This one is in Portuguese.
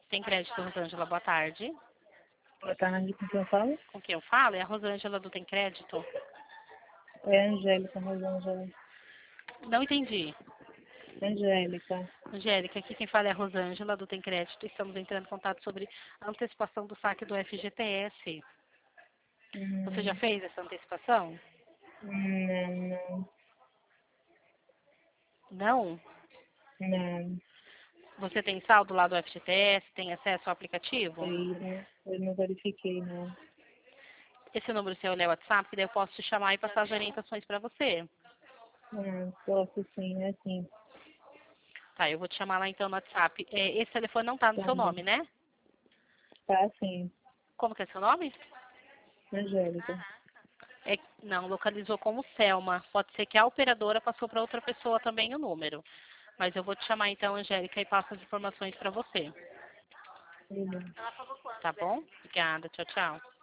Tem crédito, Rosângela, boa tarde. Boa tarde, com quem eu falo? Com quem eu falo? É a Rosângela do Tem Crédito? É Angélica, Rosângela. Não entendi. Angélica. Angélica, aqui quem fala é a Rosângela do Tem Crédito. Estamos entrando em contato sobre a antecipação do saque do FGTS. Você já Hum, fez essa antecipação? não, Não? não. Você tem saldo lá do FGTS? Tem acesso ao aplicativo? Aí, né? Eu não verifiquei, não. Esse número seu é o WhatsApp, que daí eu posso te chamar e passar as orientações para você. Posso sim, é sim. Tá, eu vou te chamar lá então no WhatsApp. Esse telefone não tá no Tá seu bom. nome, né? Tá sim, Como que é seu nome? Angélica. Não, localizou como Selma. Pode ser que a operadora passou para outra pessoa também o número. Mas eu vou te chamar então, Angélica, e passo as informações para você. Beleza. Tá bom? Obrigada. Tchau, tchau.